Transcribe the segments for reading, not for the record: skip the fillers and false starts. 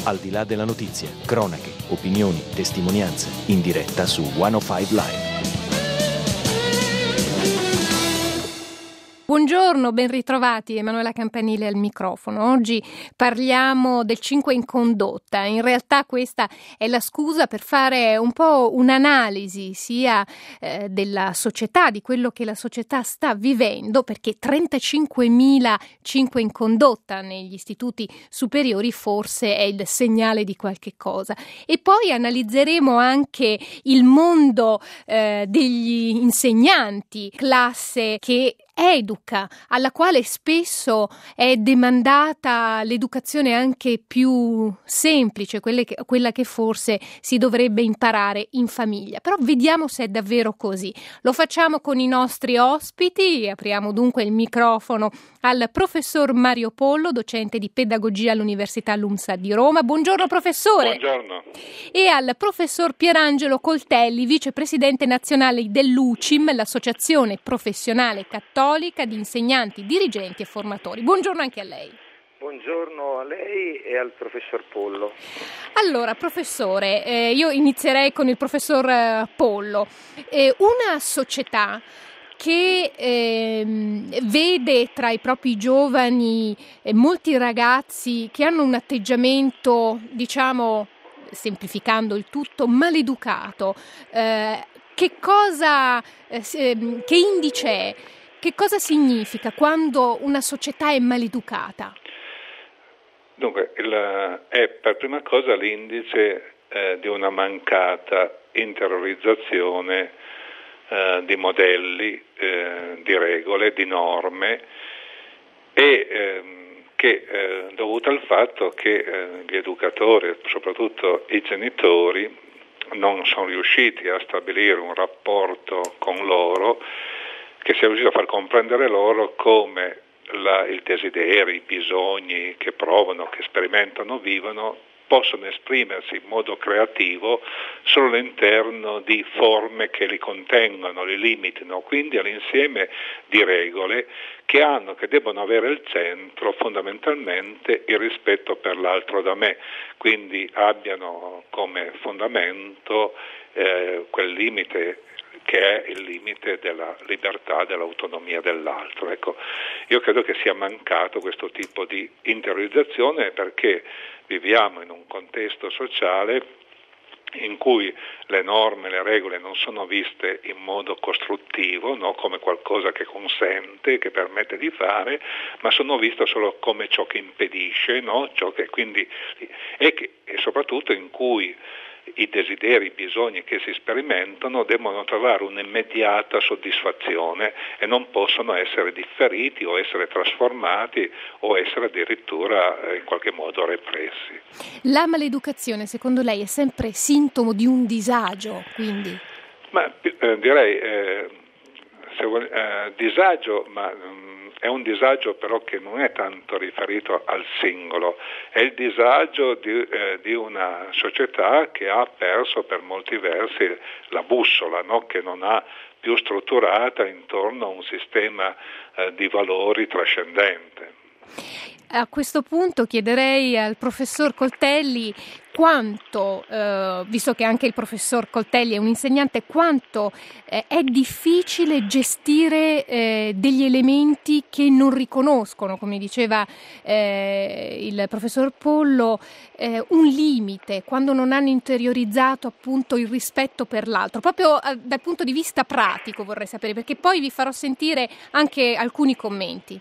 Al di là della notizia, cronache, opinioni, testimonianze, in diretta su 105 Live. Buongiorno, ben ritrovati, Emanuela Campanile al microfono. Oggi parliamo del 5 in condotta. In realtà questa è la scusa per fare un po' un'analisi sia della società, di quello che la società sta vivendo, perché 35.000 5 in condotta negli istituti superiori forse è il segnale di qualche cosa. E poi analizzeremo anche il mondo degli insegnanti, classe che educa, alla quale spesso è demandata l'educazione anche più semplice, quella che forse si dovrebbe imparare in famiglia. Però vediamo se è davvero così. Lo facciamo con i nostri ospiti, apriamo dunque il microfono al professor Mario Pollo, docente di pedagogia all'Università LUMSA di Roma. Buongiorno professore. Buongiorno. E al professor Pierangelo Coltelli, vicepresidente nazionale dell'UCIM, l'Associazione Professionale Cattolica di Insegnanti, Dirigenti e Formatori. Buongiorno anche a lei. Buongiorno a lei e al professor Pollo. Allora, professore, io inizierei con il professor Pollo. Una società che vede tra i propri giovani molti ragazzi che hanno un atteggiamento, diciamo, semplificando il tutto, maleducato, che indice è? Che cosa significa quando una società è maleducata? Dunque, è per prima cosa l'indice di una mancata interiorizzazione di modelli, di regole, di norme e che dovuta al fatto che gli educatori, soprattutto i genitori, non sono riusciti a stabilire un rapporto con loro che sia riuscito a far comprendere loro come il desiderio, i bisogni che provano, che sperimentano, vivono, possono esprimersi in modo creativo solo all'interno di forme che li contengono, li limitino, quindi all'insieme di regole che debbono avere al centro fondamentalmente il rispetto per l'altro da me, quindi abbiano come fondamento quel limite che è il limite della libertà, dell'autonomia dell'altro. Ecco, io credo che sia mancato questo tipo di interiorizzazione perché viviamo in un contesto sociale in cui le norme, le regole non sono viste in modo costruttivo, no? Come qualcosa che consente, che permette di fare, ma sono viste solo come ciò che impedisce, no? E soprattutto in cui i desideri, i bisogni che si sperimentano devono trovare un'immediata soddisfazione e non possono essere differiti o essere trasformati o essere addirittura in qualche modo repressi. La maleducazione, secondo lei, è sempre sintomo di un disagio, quindi? Ma direi disagio, ma è un disagio però che non è tanto riferito al singolo, è il disagio di una società che ha perso per molti versi la bussola, no? Che non ha più strutturata intorno a un sistema di valori trascendente. A questo punto chiederei al professor Coltelli quanto, visto che anche il professor Coltelli è un insegnante, quanto è difficile gestire degli elementi che non riconoscono, come diceva il professor Pollo, un limite, quando non hanno interiorizzato appunto il rispetto per l'altro, proprio dal punto di vista pratico vorrei sapere, perché poi vi farò sentire anche alcuni commenti.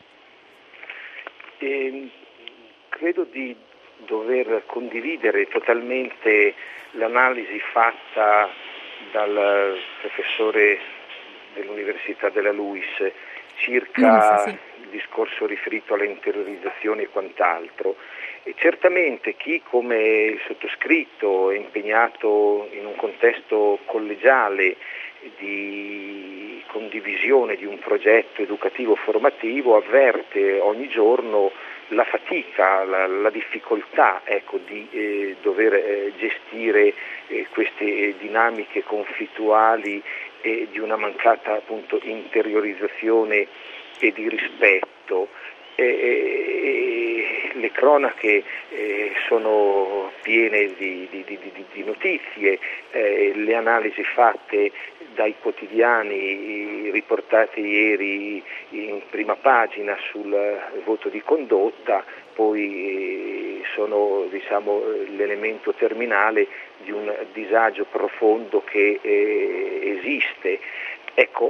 Credo di dover condividere totalmente l'analisi fatta dal professore dell'Università della LUIS circa il discorso riferito alla interiorizzazione e quant'altro. E certamente chi come il sottoscritto è impegnato in un contesto collegiale di condivisione di un progetto educativo formativo avverte ogni giorno la fatica, la difficoltà di dover gestire queste dinamiche conflittuali e di una mancata appunto interiorizzazione e di rispetto. le cronache sono piene di notizie, le analisi fatte dai quotidiani riportate ieri in prima pagina sul voto di condotta, poi sono l'elemento terminale di un disagio profondo che esiste. Ecco,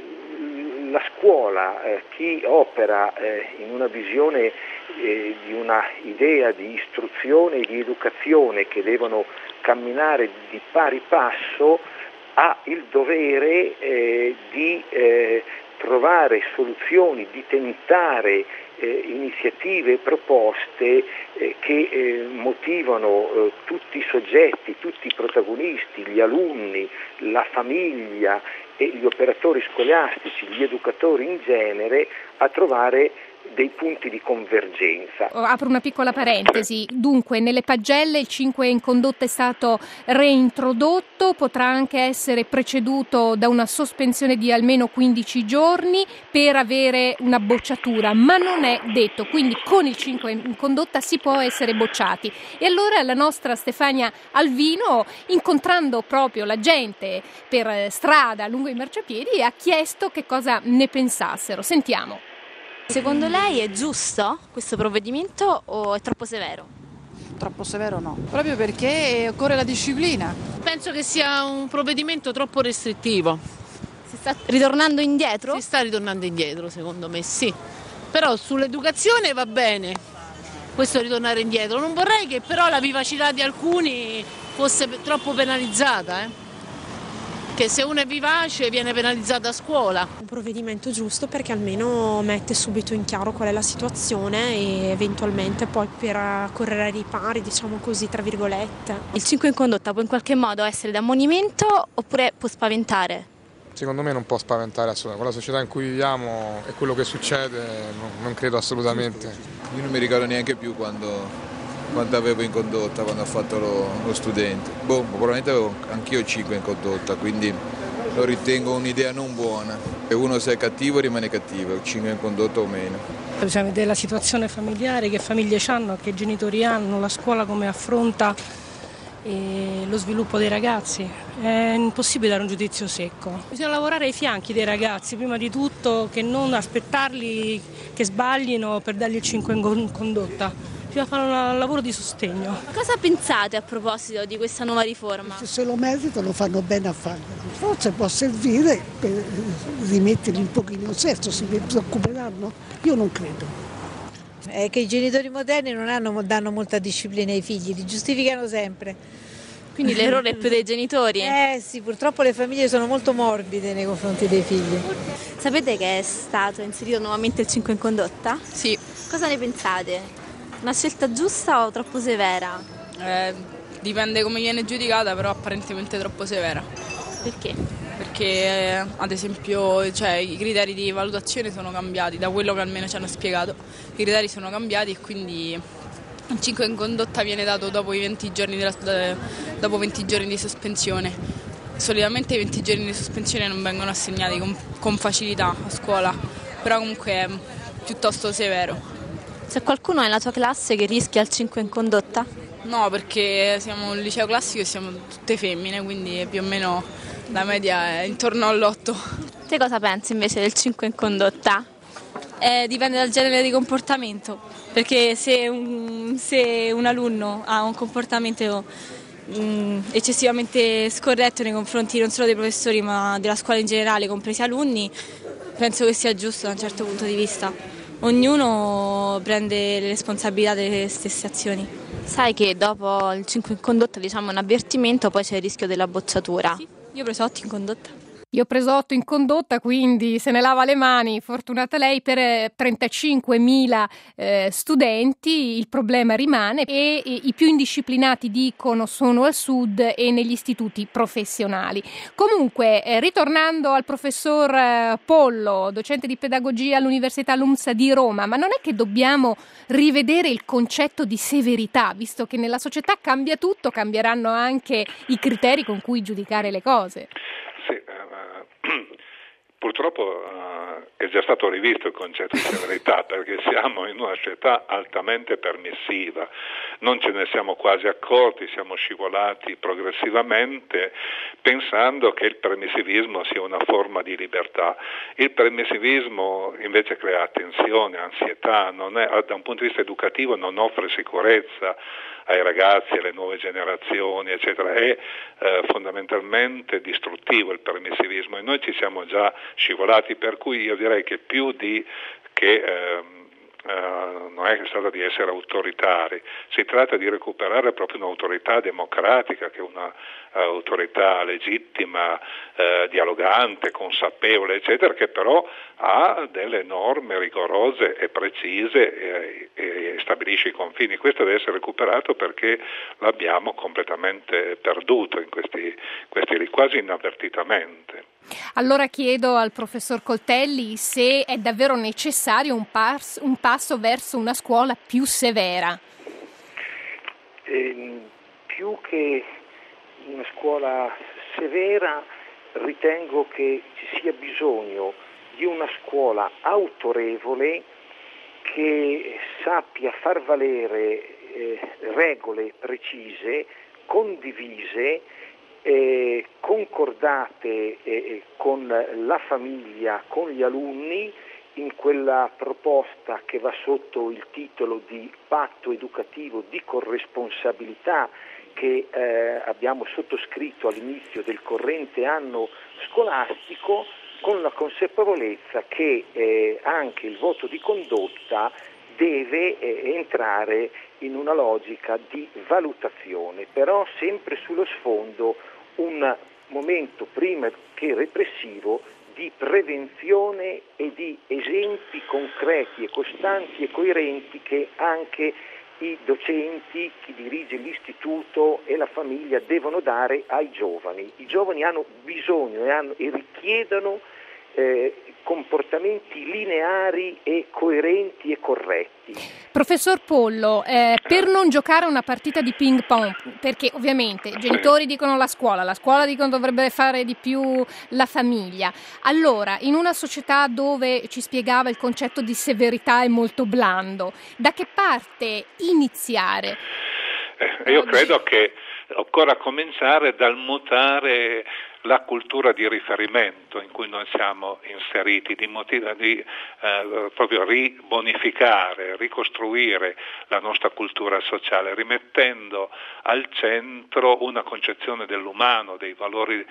la scuola, chi opera in una visione di una idea di istruzione e di educazione che devono camminare di pari passo, ha il dovere di trovare soluzioni, di tentare iniziative e proposte che motivano tutti i soggetti, tutti i protagonisti, gli alunni, la famiglia e gli operatori scolastici, gli educatori in genere, a trovare dei punti di convergenza. Apro una piccola parentesi. Dunque, nelle pagelle il 5 in condotta è stato reintrodotto, potrà anche essere preceduto da una sospensione di almeno 15 giorni per avere una bocciatura, ma non è detto, quindi con il 5 in condotta si può essere bocciati. E allora la nostra Stefania Alvino, incontrando proprio la gente per strada lungo i marciapiedi, ha chiesto che cosa ne pensassero. Sentiamo. Secondo lei è giusto questo provvedimento o è troppo severo? Troppo severo no, proprio perché occorre la disciplina. Penso che sia un provvedimento troppo restrittivo. Si sta ritornando indietro? Si sta ritornando indietro, secondo me, sì. Però sull'educazione va bene questo ritornare indietro. Non vorrei che però la vivacità di alcuni fosse troppo penalizzata, che se uno è vivace viene penalizzato a scuola. Un provvedimento giusto perché almeno mette subito in chiaro qual è la situazione e eventualmente poi per correre ai ripari, diciamo così, tra virgolette. Il 5 in condotta può in qualche modo essere d'ammonimento oppure può spaventare? Secondo me non può spaventare assolutamente. Con la società in cui viviamo e quello che succede non credo assolutamente. Io non mi ricordo neanche più quando avevo in condotta, quando ho fatto lo studente. Probabilmente avevo anch'io 5 in condotta, quindi lo ritengo un'idea non buona. E uno se è cattivo rimane cattivo, 5 in condotta o meno. Bisogna vedere la situazione familiare, che famiglie hanno, che genitori hanno, la scuola come affronta lo sviluppo dei ragazzi. È impossibile dare un giudizio secco. Bisogna lavorare ai fianchi dei ragazzi, prima di tutto, che non aspettarli che sbaglino per dargli il 5 in condotta. Bisogna fare un lavoro di sostegno. Cosa pensate a proposito di questa nuova riforma? Se lo meritano fanno bene a farlo. Forse può servire per rimetterli un pochino in sesto, si preoccuperanno? Io non credo. È che i genitori moderni non danno molta disciplina ai figli, li giustificano sempre. Quindi l'errore è più dei genitori? Sì, purtroppo le famiglie sono molto morbide nei confronti dei figli. Sapete che è stato inserito nuovamente il 5 in condotta? Sì. Cosa ne pensate? Una scelta giusta o troppo severa? Dipende come viene giudicata, però apparentemente troppo severa. Perché? Perché ad esempio i criteri di valutazione sono cambiati, da quello che almeno ci hanno spiegato. I criteri sono cambiati e quindi il 5 in condotta viene dato dopo i 20 giorni, dopo 20 giorni di sospensione. Solitamente i 20 giorni di sospensione non vengono assegnati con facilità a scuola, però comunque è piuttosto severo. C'è qualcuno nella tua classe che rischia il 5 in condotta? No, perché siamo un liceo classico e siamo tutte femmine, quindi più o meno la media è intorno all'8. Te cosa pensi invece del 5 in condotta? Dipende dal genere di comportamento, perché se un alunno ha un comportamento eccessivamente scorretto nei confronti non solo dei professori ma della scuola in generale, compresi alunni, penso che sia giusto da un certo punto di vista. Ognuno prende le responsabilità delle stesse azioni. Sai che dopo il 5 in condotta, diciamo un avvertimento, poi c'è il rischio della bocciatura? Sì, io ho preso 8 in condotta. Io ho preso 8 in condotta, quindi se ne lava le mani, fortunata lei. Per 35.000 studenti il problema rimane e i più indisciplinati dicono sono al sud e negli istituti professionali. Comunque, ritornando al professor Pollo, docente di pedagogia all'Università LUMSA di Roma, ma non è che dobbiamo rivedere il concetto di severità, visto che nella società cambia tutto, cambieranno anche i criteri con cui giudicare le cose? Sì, Purtroppo è già stato rivisto il concetto di severità, perché siamo in una società altamente permissiva, non ce ne siamo quasi accorti, siamo scivolati progressivamente pensando che il permissivismo sia una forma di libertà. Il permissivismo invece crea tensione, ansietà, da un punto di vista educativo non offre sicurezza ai ragazzi, alle nuove generazioni, eccetera. È fondamentalmente distruttivo il permissivismo e noi ci siamo già scivolati, per cui io direi che più di che non è che si tratta di essere autoritari, si tratta di recuperare proprio un'autorità democratica, che è un'autorità legittima, dialogante, consapevole, eccetera, che però ha delle norme rigorose e precise e stabilisce i confini. Questo deve essere recuperato perché l'abbiamo completamente perduto in questi quasi inavvertitamente. Allora chiedo al professor Coltelli se è davvero necessario un passo verso una scuola più severa. Più che una scuola severa, ritengo che ci sia bisogno di una scuola autorevole che sappia far valere regole precise, condivise, concordate con la famiglia, con gli alunni, in quella proposta che va sotto il titolo di patto educativo di corresponsabilità che abbiamo sottoscritto all'inizio del corrente anno scolastico, con la consapevolezza che anche il voto di condotta deve entrare in una logica di valutazione, però sempre sullo sfondo un momento prima che repressivo di prevenzione e di esempi concreti e costanti e coerenti che anche i docenti, chi dirige l'istituto e la famiglia devono dare ai giovani. I giovani hanno bisogno e richiedono comportamenti lineari e coerenti e corretti. Professor Pollo, per non giocare una partita di ping pong, perché ovviamente i genitori dicono la scuola dicono dovrebbe fare di più la famiglia, allora in una società dove ci spiegava il concetto di severità è molto blando, da che parte iniziare? Io credo che occorra cominciare dal mutare la cultura di riferimento in cui noi siamo inseriti, di proprio ribonificare, ricostruire la nostra cultura sociale, rimettendo al centro una concezione dell'umano, dei valori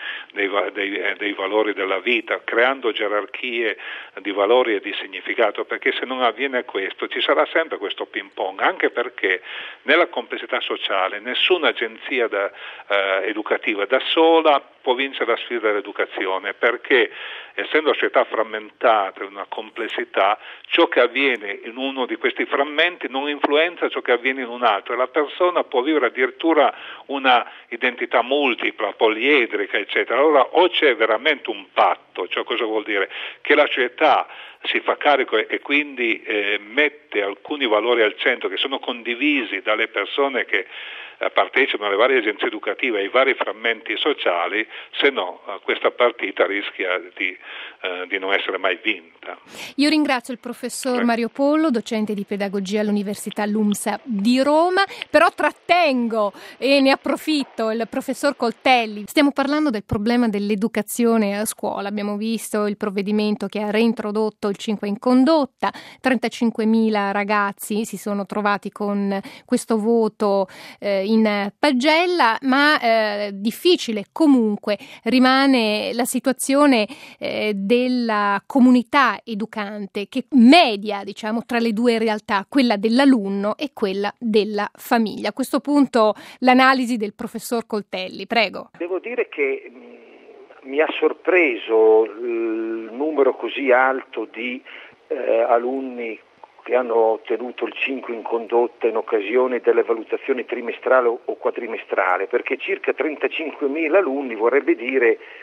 della vita, creando gerarchie di valori e di significato, perché se non avviene questo ci sarà sempre questo ping pong, anche perché nella complessità sociale nessuna agenzia educativa da sola può vincere la sfida dell'educazione, perché essendo una società frammentata, una complessità, ciò che avviene in uno di questi frammenti non influenza ciò che avviene in un altro e la persona può vivere addirittura una identità multipla, poliedrica, eccetera. Allora o c'è veramente un patto, cioè cosa vuol dire? Che la società si fa carico e quindi mette alcuni valori al centro che sono condivisi dalle persone che partecipano alle varie agenzie educative e ai vari frammenti sociali, se no questa partita rischia di non essere mai vinta. Io ringrazio il professor Mario Pollo, docente di pedagogia all'Università LUMSA di Roma, però trattengo e ne approfitto il professor Coltelli. Stiamo parlando del problema dell'educazione a scuola, abbiamo visto il provvedimento che ha reintrodotto il 5 in condotta, 35.000 ragazzi si sono trovati con questo voto in pagella, ma difficile comunque rimane la situazione della comunità educante che media, diciamo, tra le due realtà, quella dell'alunno e quella della famiglia. A questo punto l'analisi del professor Coltelli, prego. Devo dire che mi ha sorpreso il numero così alto di alunni che hanno ottenuto il 5 in condotta in occasione delle valutazioni trimestrale o quadrimestrale, perché circa 35.000 alunni vorrebbe dire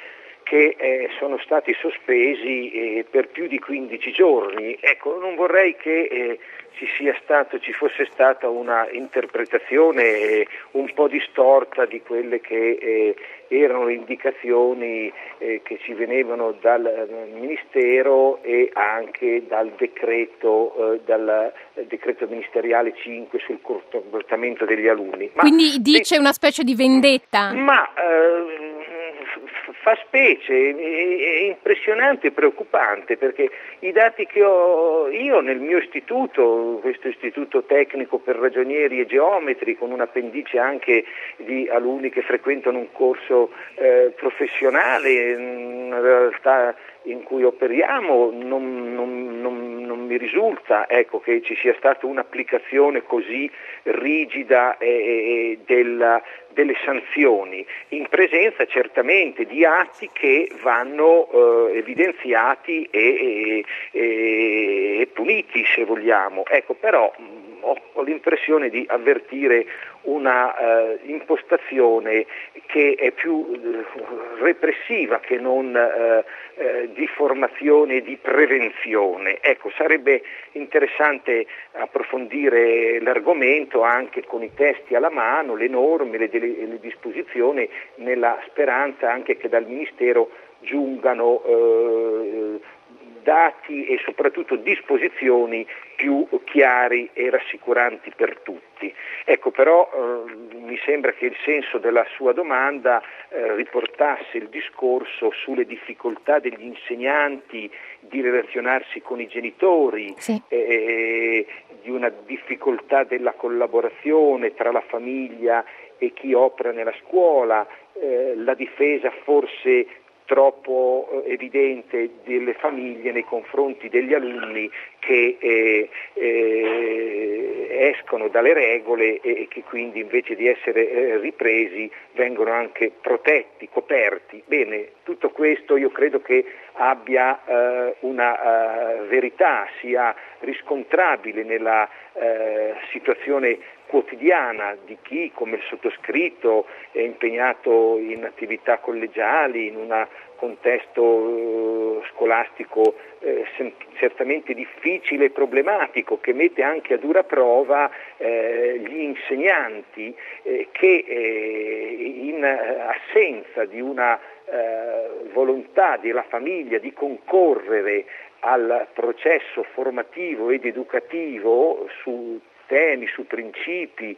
che sono stati sospesi per più di 15 giorni. Ecco, non vorrei che ci fosse stata una interpretazione un po' distorta di quelle che erano le indicazioni che ci venivano dal Ministero e anche dal decreto ministeriale 5 sul comportamento degli alunni. Quindi dice una specie di vendetta? Fa specie, è impressionante e preoccupante, perché i dati che ho io nel mio istituto, questo istituto tecnico per ragionieri e geometri, con un appendice anche di alunni che frequentano un corso professionale, una realtà in cui operiamo, non mi risulta che ci sia stata un'applicazione così rigida delle sanzioni, in presenza certamente di atti che vanno evidenziati e puniti, se vogliamo. Però ho l'impressione di avvertire una impostazione che è più repressiva che non di formazione e di prevenzione. Sarebbe interessante approfondire l'argomento anche con i testi alla mano, le norme, le disposizioni, nella speranza anche che dal Ministero giungano dati e soprattutto disposizioni più chiari e rassicuranti per tutti. Però mi sembra che il senso della sua domanda riportasse il discorso sulle difficoltà degli insegnanti di relazionarsi con i genitori, sì. Di una difficoltà della collaborazione tra la famiglia e chi opera nella scuola, la difesa forse troppo evidente delle famiglie nei confronti degli alunni che escono dalle regole e che quindi invece di essere ripresi vengono anche protetti, coperti. Bene, tutto questo io credo che abbia una verità, sia riscontrabile nella situazione quotidiana di chi, come il sottoscritto, è impegnato in attività collegiali, in un contesto scolastico certamente difficile e problematico, che mette anche a dura prova gli insegnanti che in assenza di una volontà della famiglia di concorrere al processo formativo ed educativo su temi, su principi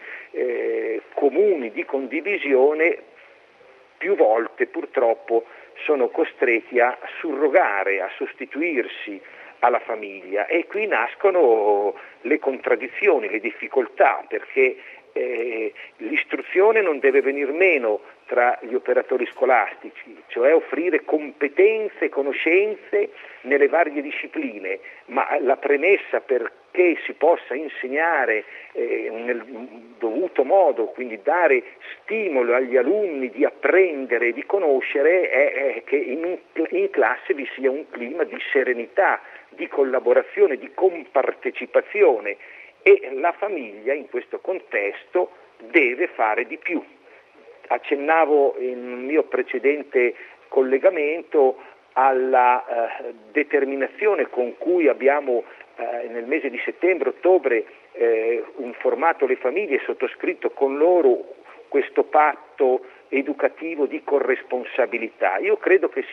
comuni di condivisione, più volte purtroppo sono costretti a surrogare, a sostituirsi alla famiglia, e qui nascono le contraddizioni, le difficoltà, perché l'istruzione non deve venir meno tra gli operatori scolastici, cioè offrire competenze e conoscenze nelle varie discipline, ma la premessa perché si possa insegnare nel dovuto modo, quindi dare stimolo agli alunni di apprendere e di conoscere, è che in classe vi sia un clima di serenità, di collaborazione, di compartecipazione, e la famiglia in questo contesto deve fare di più. Accennavo in un mio precedente collegamento alla determinazione con cui abbiamo nel mese di settembre-ottobre informato le famiglie e sottoscritto con loro questo patto educativo di corresponsabilità. Io credo che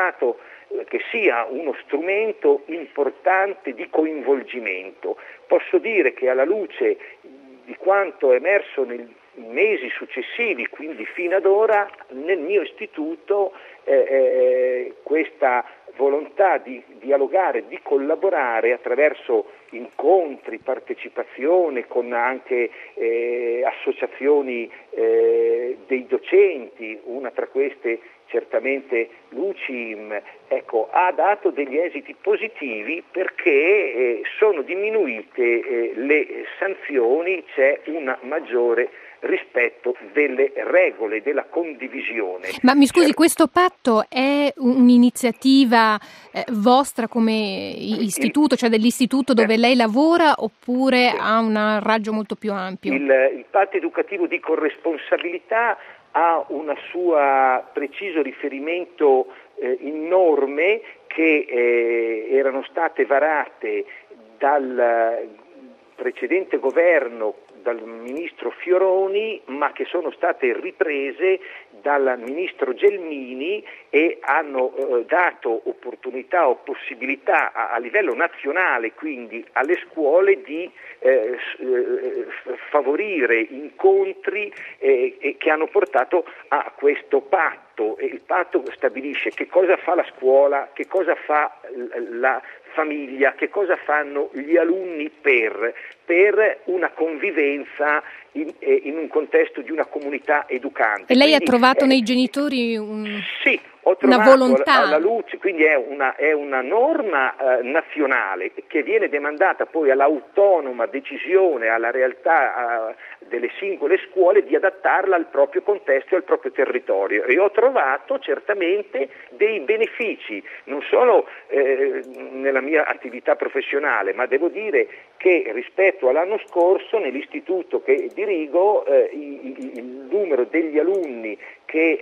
sia uno strumento importante di coinvolgimento. Posso dire che alla luce di quanto è emerso nei mesi successivi, quindi fino ad ora, nel mio istituto questa volontà di dialogare, di collaborare attraverso incontri, partecipazione con anche associazioni dei docenti, una tra queste certamente l'UCIM, ha dato degli esiti positivi, perché sono diminuite le sanzioni, c'è una maggiore rispetto delle regole, della condivisione. Ma mi scusi, questo patto è un'iniziativa vostra come istituto, cioè dell'istituto dove lei lavora, oppure ha un raggio molto più ampio? Il patto educativo di corresponsabilità ha un suo preciso riferimento in norme che erano state varate dal precedente governo, dal ministro Fioroni, ma che sono state riprese dal ministro Gelmini e hanno dato opportunità o possibilità a livello nazionale, quindi alle scuole, di favorire incontri che hanno portato a questo patto. E il patto stabilisce che cosa fa la scuola, che cosa fa la famiglia, che cosa fanno gli alunni per una convivenza in un contesto di una comunità educante. E lei quindi, ha trovato nei genitori sì, ho trovato una volontà. alla luce, quindi è una norma nazionale che viene demandata poi all'autonoma decisione, alla realtà delle singole scuole di adattarla al proprio contesto e al proprio territorio, e ho trovato certamente dei benefici, non solo nella mia attività professionale, ma devo dire che rispetto all'anno scorso nell'istituto che dirigo il numero degli alunni che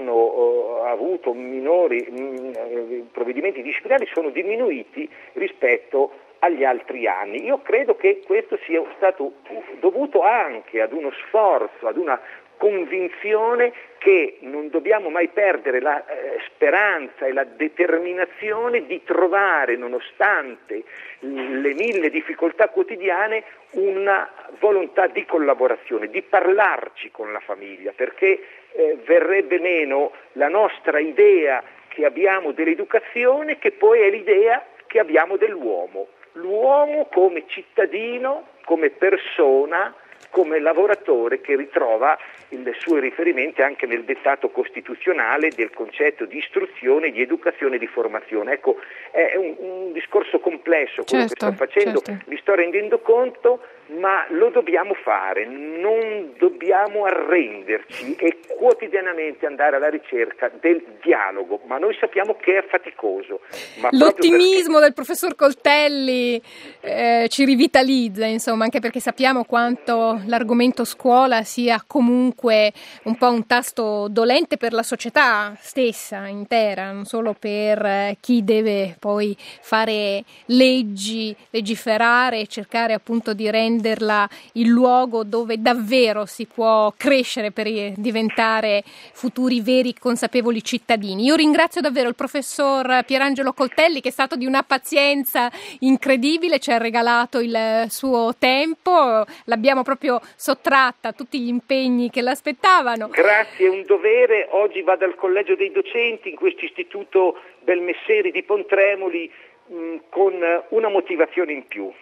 hanno avuto minori provvedimenti disciplinari sono diminuiti rispetto agli altri anni. Io credo che questo sia stato dovuto anche ad uno sforzo, ad una convinzione che non dobbiamo mai perdere la speranza e la determinazione di trovare, nonostante le mille difficoltà quotidiane, una volontà di collaborazione, di parlarci con la famiglia, perché verrebbe meno la nostra idea che abbiamo dell'educazione, che poi è l'idea che abbiamo dell'uomo. L'uomo come cittadino, come persona, come lavoratore che ritrova i suoi riferimenti anche nel dettato costituzionale del concetto di istruzione, di educazione e di formazione. Ecco, è un discorso complesso quello che sto facendo, mi sto rendendo conto, ma lo dobbiamo fare, non dobbiamo arrenderci e quotidianamente andare alla ricerca del dialogo, ma noi sappiamo che è faticoso. Ma l'ottimismo del professor Coltelli ci rivitalizza, insomma, anche perché sappiamo quanto l'argomento scuola sia comunque un po' un tasto dolente per la società stessa intera, non solo per chi deve poi fare leggi, legiferare e cercare appunto di renderla il luogo dove davvero si può crescere per diventare futuri veri consapevoli cittadini. Io ringrazio davvero il professor Pierangelo Coltelli, che è stato di una pazienza incredibile, ci ha regalato il suo tempo, l'abbiamo proprio sottratta a tutti gli impegni che l'aspettavano. Grazie, è un dovere. Oggi vado al collegio dei docenti in questo istituto Belmesseri di Pontremoli con una motivazione in più.